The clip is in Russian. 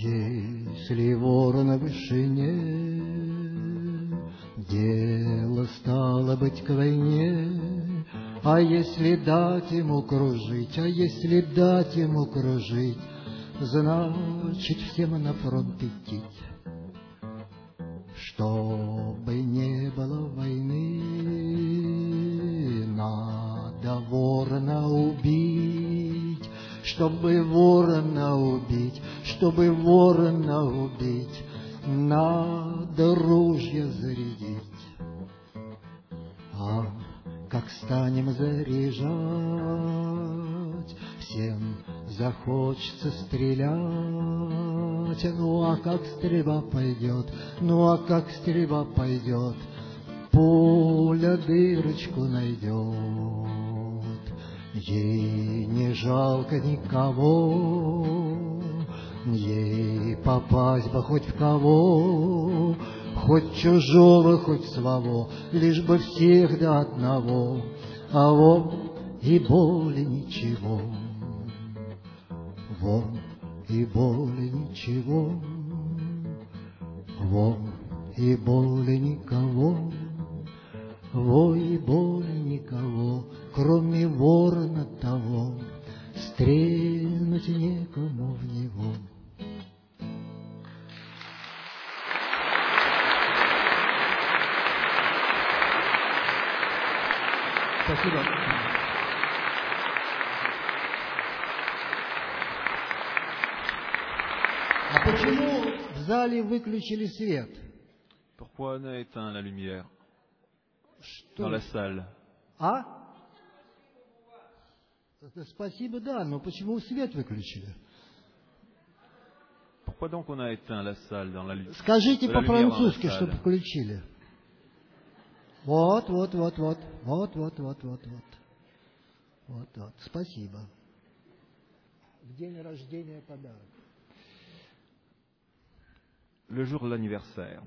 Если вор на вышине, дело стало быть к войне. А если дать ему кружить, а если дать ему кружить, значит, всем на фронт идти. Чтобы не было войны, надо ворона убить. Чтобы ворона убить, чтобы ворона убить, надо ружья зарядить. А как станем заряжать, всем захочется стрелять. Ну а как стрельба пойдет, ну а как стрельба пойдет, пуля дырочку найдет. Ей не жалко никого, ей попасть бы хоть в кого, хоть чужого, хоть своего, лишь бы всех до одного, а вот и боли ничего, вот и боли ничего, вот и боли никого, во и боли никого, кроме ворона того, стрельнуть некому в него. Спасибо. А почему в зале выключили свет? Pourquoi on a éteint la lumière dans la salle? А? Спасибо, да, но почему свет выключили? Pourquoi donc on a éteint la salle dans la lumière? Скажите по-французски, чтобы включили. Вот. Спасибо. В день рождения подарок. Le jour de l'anniversaire.